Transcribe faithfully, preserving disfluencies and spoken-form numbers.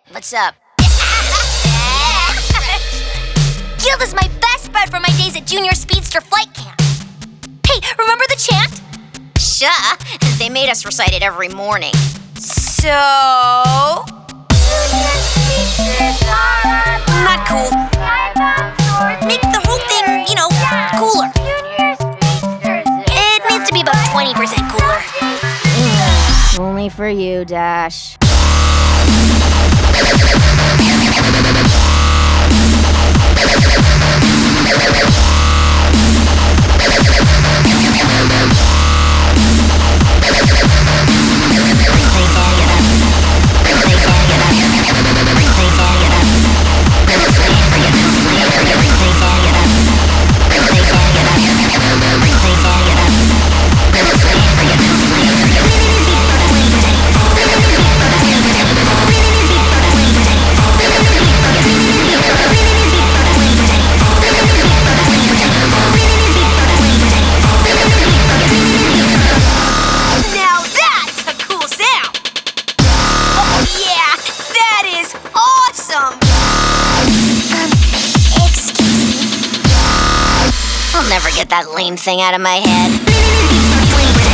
What's up? Guild is my best bud from my days at Junior Speedster Flight Camp. Hey, remember the chant? Sure. They made us recite it every morning. So... Not cool. Make the whole thing, you know, cooler. It needs to be about twenty percent cooler. Only for you, Dash. I'll never get that lame thing out of my head.